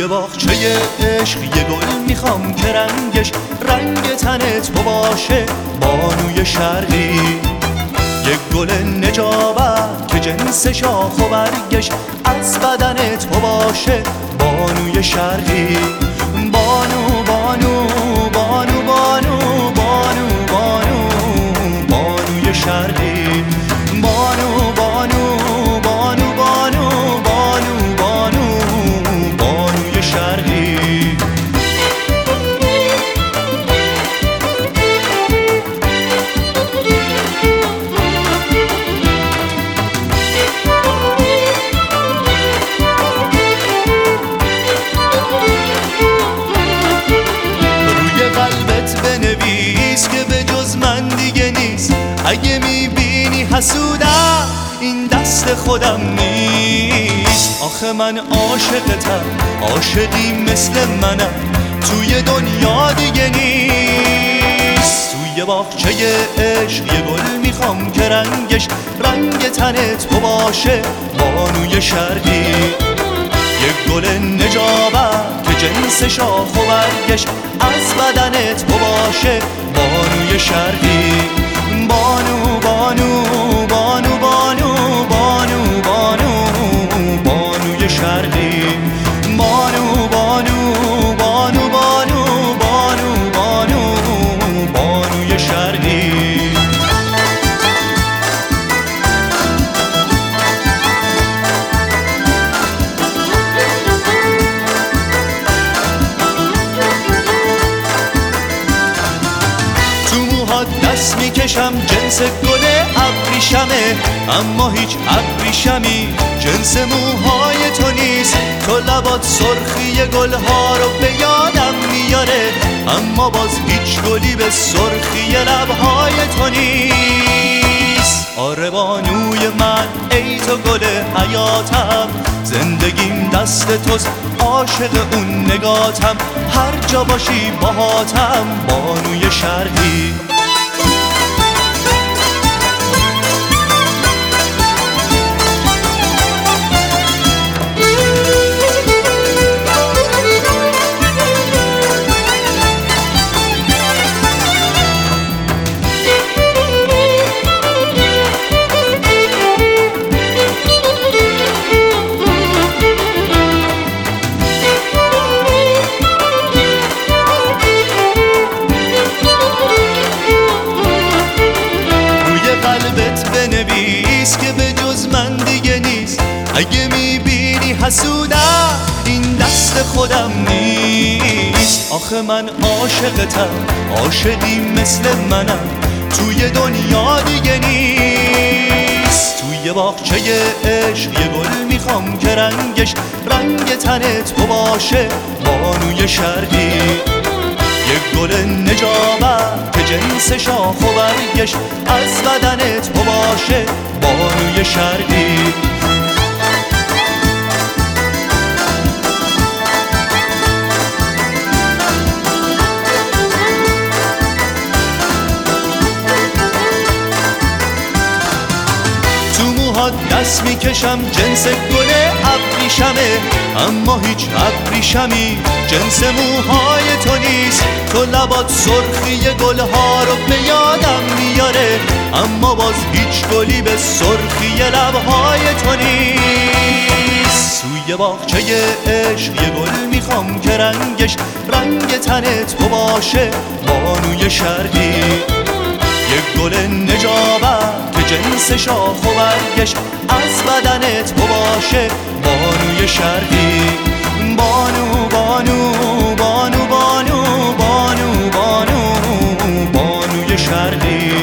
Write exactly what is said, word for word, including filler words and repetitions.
توی باغچه عشق یه گل میخوام که رنگش رنگ تن تو باشه بانوی شرقی، یک گل نجابت که جنس شاخ و برگش از بدن تو باشه بانوی شرقی. بانو بانو بانو بانو بانو بانو بانوی شرقی. بانو بانو بانو بانو بانو بانو بانوی شرقی. بنویس که به جز من دیگه نیست، اگه میبینی حسودم این دست خودم نیست. آخه من عاشقتم، عاشقی مثل منم توی دنیا دیگه نیست. توی باغچه عشق یه گل میخوام که رنگش رنگ تن تو باشه بانوی شرقی، یک گل نجابت که جنس شاخ و برگش از بدن تو باشه بانوی شرقی. بانو بانو بانو بانو بانو بانو بانوی شرقی. بانو بانو بانو بانو بانو بانو بانوی شرقی. دست میکشم جنس گل ابریشمه، اما هیچ ابریشمی جنس موهای تو نیست. تو لبات سرخی گلها رو به یادم میاره، اما باز هیچ گلی به سرخی لبهای تو نیست. آره بانوی من ای تو گل حیاتم، زندگیم دست توست عاشق اون نگاتم، هر جا باشی باهاتم بانوی شرقی. بنویس که به جز من دیگه نیست، اگه میبینی حسودم این دست خودم نیست. آخه من عاشقتم، عاشقی مثل منم توی دنیا دیگه نیست. توی باغچه عشق یه گل میخوام که رنگش رنگ تن تو باشه بانوی شرقی، یک گل نجابت که جنس شاخ و برگش از بدن تو باشه بانوی شرقی. دست میکشم جنس گل ابریشمه، اما هیچ ابریشمی جنس موهای تو نیست. تو لبات سرخی گلها رو به یادم میاره، اما باز هیچ گلی به سرخی لبهای تو نیست. توی باغچه عشق یه گل میخوام که رنگش رنگ تن تو باشه بانوی شرقی، یک گل نجابت که جنس شاخ و برگش از بدن تو باشه بانوی شرقی. بانو بانو بانو بانو بانو بانو بانوی شرقی.